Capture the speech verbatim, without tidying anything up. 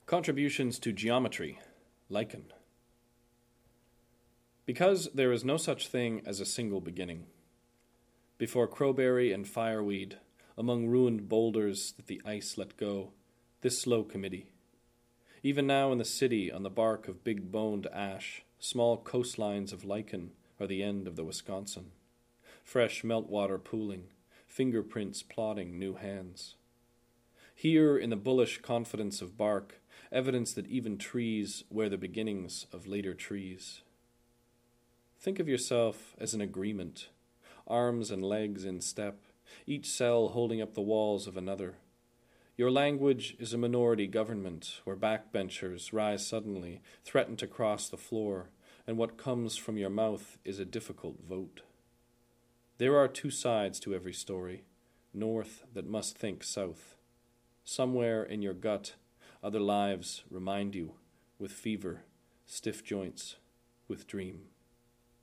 Contributions to Geometry, Lichen. Because there is no such thing as a single beginning. Before crowberry and fireweed, among ruined boulders that the ice let go, this slow committee. Even now in the city, on the bark of big-boned ash, small coastlines of lichen are the end of the Wisconsin. Fresh meltwater pooling, fingerprints plodding new hands. Here, in the bullish confidence of bark, evidence that even trees wear the beginnings of later trees. Think of yourself as an agreement, arms and legs in step, each cell holding up the walls of another. Your language is a minority government where backbenchers rise suddenly, threaten to cross the floor, and what comes from your mouth is a difficult vote. There are two sides to every story, north that must think south. Somewhere in your gut, other lives remind you, with fever, stiff joints, with dream.